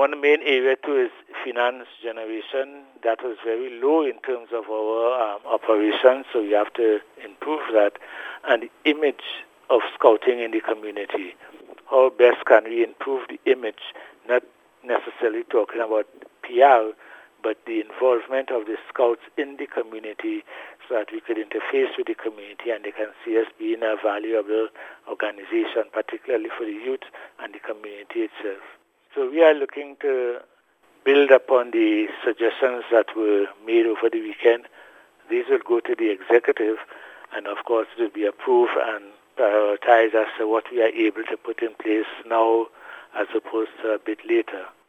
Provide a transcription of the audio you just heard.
one main area too is finance generation. That was very low in terms of our operations, so we have to improve that. And the image of scouting in the community. How best can we improve the image, not necessarily talking about PR, but the involvement of the scouts in the community so that we could interface with the community and they can see us being a valuable organization, particularly for the youth and the community itself. So we are looking to build upon the suggestions that were made over the weekend. These will go to the executive and of course it will be approved and prioritized as to what we are able to put in place now as opposed to a bit later.